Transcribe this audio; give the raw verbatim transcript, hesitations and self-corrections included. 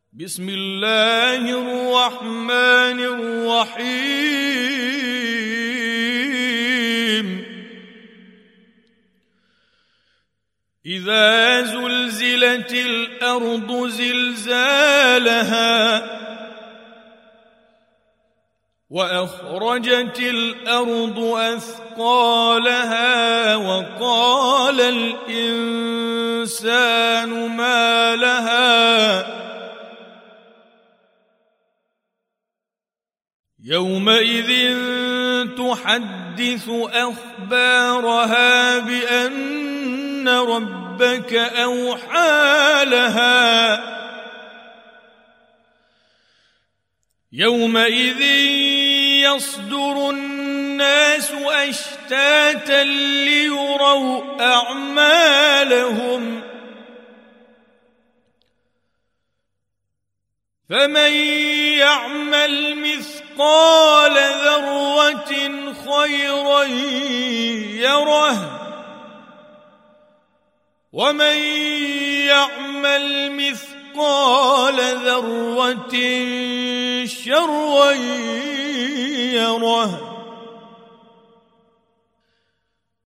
بسم الله الرحمن الرحيم إذا زلزلت الأرض زلزالها وأخرجت الأرض أثقالها وقال الإنسان ما لها يومئذ تحدث أخبارها بأن ربك أوحى لها يومئذ يصدر الناس أشتاتا ليروا أعمالهم فمن يعمل مثقال ذرة خيرا يره ومن يعمل مثقال ذرة شرا يره